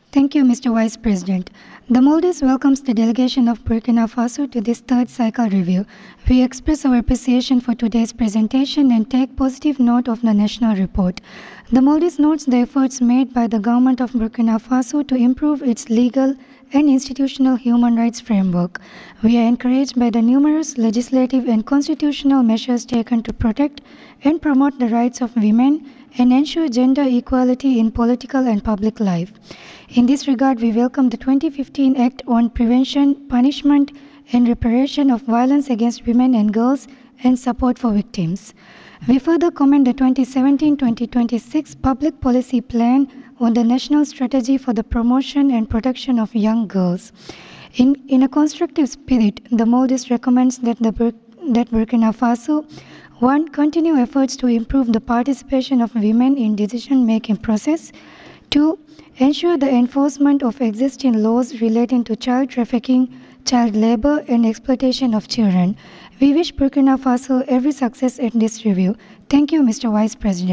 Thank you, Mr. Vice President. The Maldives welcomes the delegation of Burkina Faso to this third cycle review. We express our appreciation for today's presentation and take positive note of the national report. The Maldives notes the efforts made by the government of Burkina Faso to improve its legal and institutional human rights framework. We are encouraged by the numerous legislative and constitutional measures taken to protect and promote the rights of women and ensure gender equality in political and public life. In this regard, we welcome the 2015 Act on Prevention, Punishment, and Reparation of Violence Against Women and Girls and Support for Victims. We further commend the 2017-2026 Public Policy Plan on the National Strategy for the Promotion and Protection of Young Girls. In a constructive spirit, the Maldives recommends that Burkina Faso 1. Continue efforts to improve the participation of women in decision-making process. 2. Ensure the enforcement of existing laws relating to child trafficking, child labor, and exploitation of children. We wish Burkina Faso every success in this review. Thank you, Mr. Vice President.